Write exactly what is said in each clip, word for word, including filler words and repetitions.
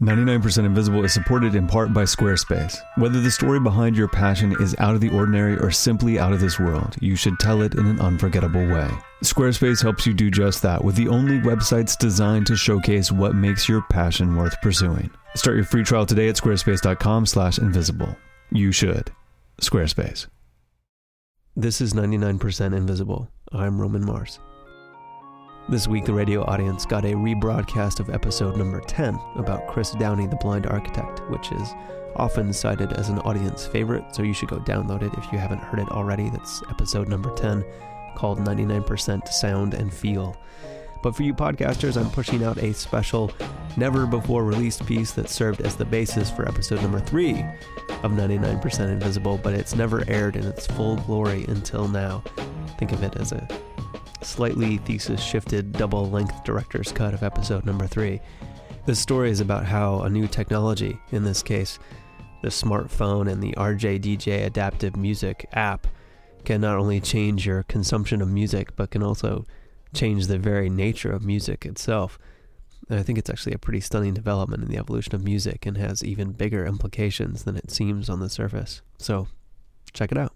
ninety-nine percent Invisible is supported in part by Squarespace. Whether the story behind your passion is out of the ordinary or simply out of this world, you should tell it in an unforgettable way. Squarespace helps you do just that with the only websites designed to showcase what makes your passion worth pursuing. Start your free trial today at squarespace.com slash invisible. You should. Squarespace. This is ninety-nine percent Invisible. I'm Roman Mars. This week, the radio audience got a rebroadcast of episode number ten about Chris Downey, the blind architect, which is often cited as an audience favorite, so you should go download it if you haven't heard it already. That's episode number ten, called ninety-nine percent Sound and Feel. But for you podcasters, I'm pushing out a special, never-before-released piece that served as the basis for episode number three of ninety-nine percent Invisible, but it's never aired in its full glory until now. Think of it as a slightly thesis-shifted double-length director's cut of episode number three. This story is about how a new technology, in this case, the smartphone and the R J D J adaptive music app, can not only change your consumption of music, but can also change the very nature of music itself. And I think it's actually a pretty stunning development in the evolution of music and has even bigger implications than it seems on the surface. So, check it out.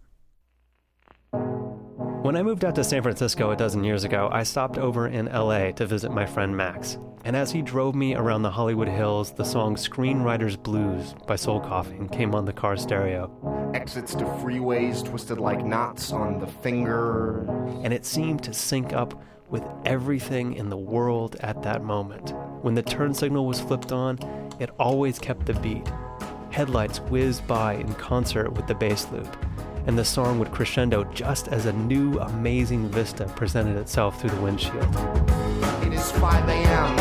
When I moved out to San Francisco a dozen years ago, I stopped over in L A to visit my friend Max. And as he drove me around the Hollywood Hills, the song Screenwriter's Blues by Soul Coughing came on the car stereo. Exits to freeways twisted like knots on the finger. And it seemed to sync up with everything in the world at that moment. When the turn signal was flipped on, it always kept the beat. Headlights whizzed by in concert with the bass loop, and the song would crescendo just as a new, amazing vista presented itself through the windshield. It is five a.m.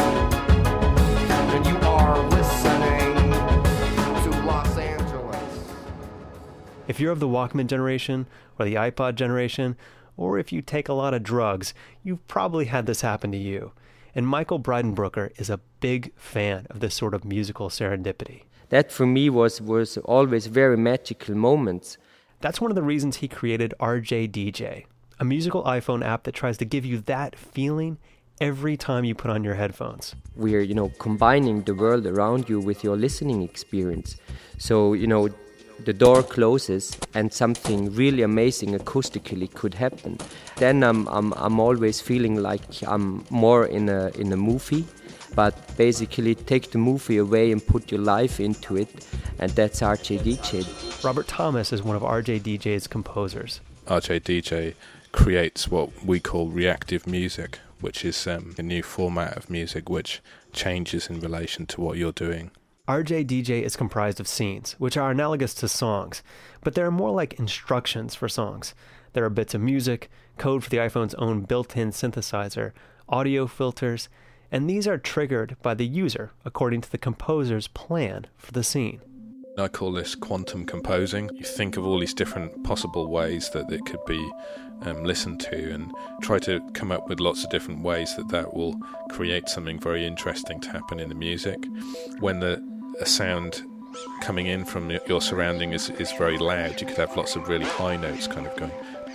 and you are listening to Los Angeles. If you're of the Walkman generation or the iPod generation, or if you take a lot of drugs, you've probably had this happen to you. And Michael Breidenbrucker is a big fan of this sort of musical serendipity. That for me was, was always very magical moments. That's one of the reasons he created R J D J, a musical iPhone app that tries to give you that feeling every time you put on your headphones. We're, you know, combining the world around you with your listening experience. So, you know, the door closes and something really amazing acoustically could happen. Then I'm I'm I'm always feeling like I'm more in a in a movie, but basically take the movie away and put your life into it, and that's R J D J. Robert Thomas is one of R J D J's composers. R J D J creates what we call reactive music, which is um, a new format of music which changes in relation to what you're doing. R J D J is comprised of scenes, which are analogous to songs, but they're more like instructions for songs. There are bits of music, code for the iPhone's own built-in synthesizer, audio filters, and these are triggered by the user according to the composer's plan for the scene. I call this quantum composing. You think of all these different possible ways that it could be um, listened to and try to come up with lots of different ways that that will create something very interesting to happen in the music. When the a sound coming in from your surrounding is, is very loud, you could have lots of really high notes kind of going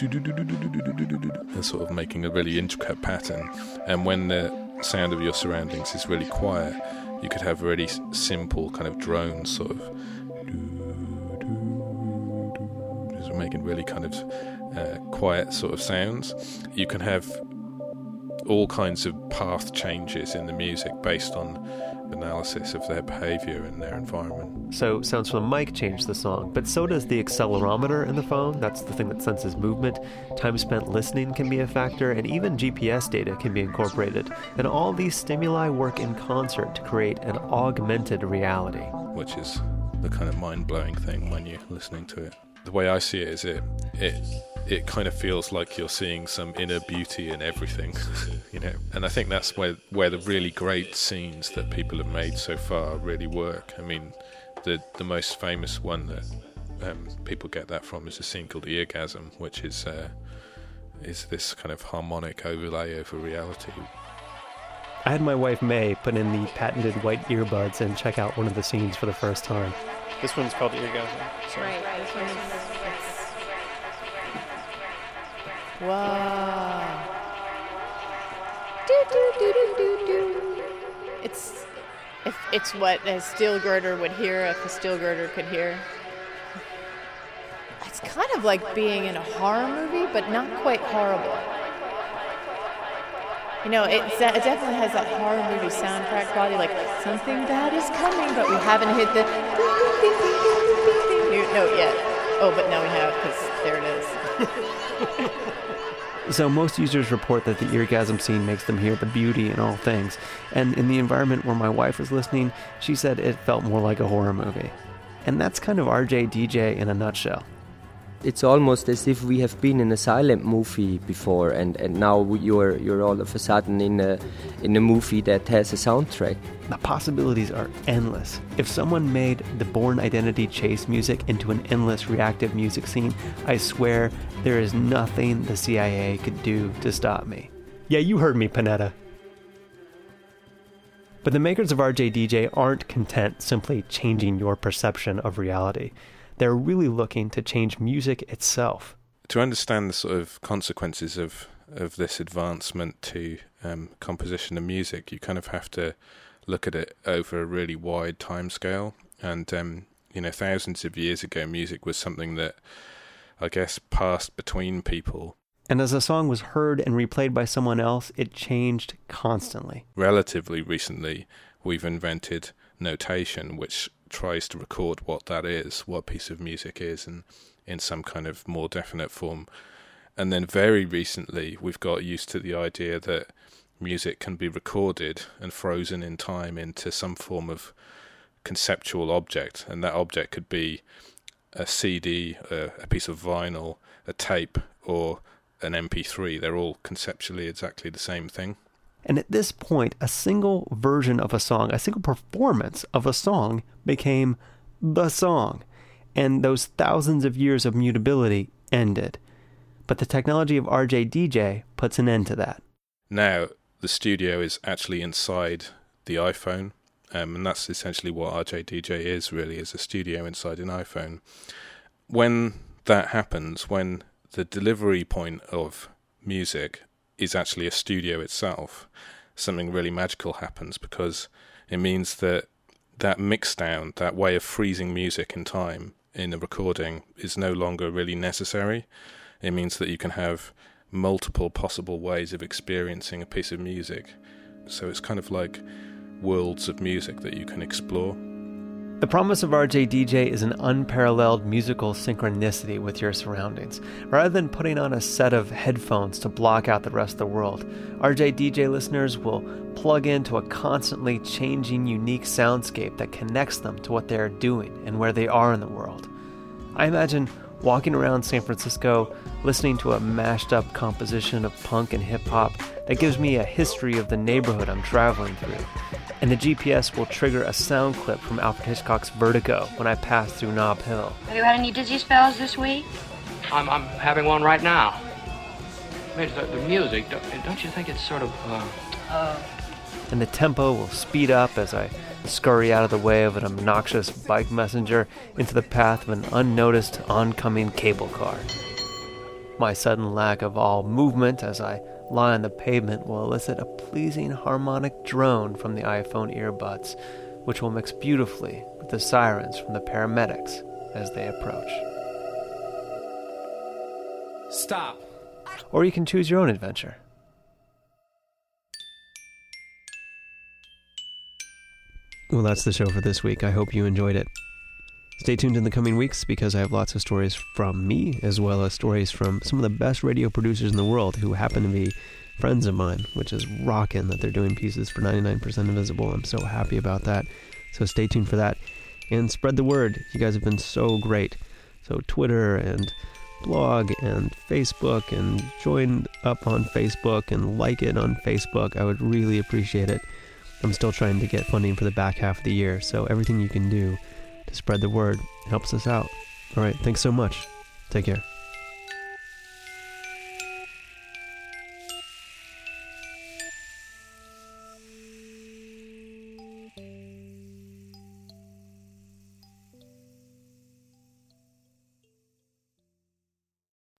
and sort of making a really intricate pattern. And when the sound of your surroundings is really quiet, you could have really simple kind of drones sort of making really kind of uh, quiet sort of sounds. You can have all kinds of path changes in the music based on analysis of their behavior and their environment. So sounds from the mic change the song, but so does the accelerometer in the phone. That's the thing that senses movement. Time spent listening can be a factor, and even G P S data can be incorporated. And all these stimuli work in concert to create an augmented reality. Which is the kind of mind-blowing thing when you're listening to it. The way I see it is it it it kind of feels like you're seeing some inner beauty in everything, you know. And I think that's where where the really great scenes that people have made so far really work. I mean, the the most famous one that um, people get that from is a scene called Eargasm, which is uh, is this kind of harmonic overlay over reality. I had my wife May put in the patented white earbuds and check out one of the scenes for the first time. This one's called Eargasm. So. Right, right. This one is. Wow. Do, do, do, do, do, do. It's If it's what a steel girder would hear, if a steel girder could hear. It's kind of like being in a horror movie, but not quite horrible. You know, it, it definitely has that horror movie soundtrack quality, like something bad is coming, but we haven't hit the note yet. Oh, but now we have, because there it is. So most users report that the eargasm scene makes them hear the beauty in all things. And in the environment where my wife was listening, she said it felt more like a horror movie. And that's kind of R J D J in a nutshell. It's almost as if we have been in a silent movie before, and, and now you're you're all of a sudden in a in a movie that has a soundtrack. The possibilities are endless. If someone made the Bourne Identity chase music into an endless reactive music scene, I swear there is nothing the C I A could do to stop me. Yeah, you heard me, Panetta. But the makers of R J D J aren't content simply changing your perception of reality. They're really looking to change music itself. To understand the sort of consequences of, of this advancement to um, composition and music, you kind of have to look at it over a really wide timescale. And, um, you know, thousands of years ago, music was something that, I guess, passed between people. And as a song was heard and replayed by someone else, it changed constantly. Relatively recently, we've invented notation, which tries to record what that is, what a piece of music is, and in some kind of more definite form. And then very recently, we've got used to the idea that music can be recorded and frozen in time into some form of conceptual object, and that object could be a C D, a, a piece of vinyl, a tape, or an M P three. They're all conceptually exactly the same thing. And at this point, a single version of a song, a single performance of a song became the song. And those thousands of years of mutability ended. But the technology of R J D J puts an end to that. Now, the studio is actually inside the iPhone. Um, and that's essentially what R J D J is, really, is a studio inside an iPhone. When that happens, when the delivery point of music is actually a studio itself, something really magical happens, because it means that that mixdown, that way of freezing music in time in a recording, is no longer really necessary. It means that you can have multiple possible ways of experiencing a piece of music. So it's kind of like worlds of music that you can explore. The promise of R J D J is an unparalleled musical synchronicity with your surroundings. Rather than putting on a set of headphones to block out the rest of the world, R J D J listeners will plug into a constantly changing, unique soundscape that connects them to what they are doing and where they are in the world. I imagine walking around San Francisco, listening to a mashed up composition of punk and hip hop that gives me a history of the neighborhood I'm traveling through. And the G P S will trigger a sound clip from Alfred Hitchcock's Vertigo when I pass through Nob Hill. Have you had any dizzy spells this week? I'm I'm having one right now. I mean, the, the music, don't, don't you think it's sort of, uh... uh... And the tempo will speed up as I scurry out of the way of an obnoxious bike messenger into the path of an unnoticed oncoming cable car. My sudden lack of all movement as I lie on the pavement will elicit a pleasing harmonic drone from the iPhone earbuds, which will mix beautifully with the sirens from the paramedics as they approach. Stop. Or you can choose your own adventure. Well, that's the show for this week. I hope you enjoyed it. Stay tuned in the coming weeks because I have lots of stories from me, as well as stories from some of the best radio producers in the world who happen to be friends of mine, which is rocking that they're doing pieces for ninety-nine percent Invisible. I'm so happy about that. So stay tuned for that. And spread the word. You guys have been so great. So Twitter and blog and Facebook, and join up on Facebook and like it on Facebook. I would really appreciate it. I'm still trying to get funding for the back half of the year, so everything you can do to spread the word helps us out. All right, thanks so much. Take care.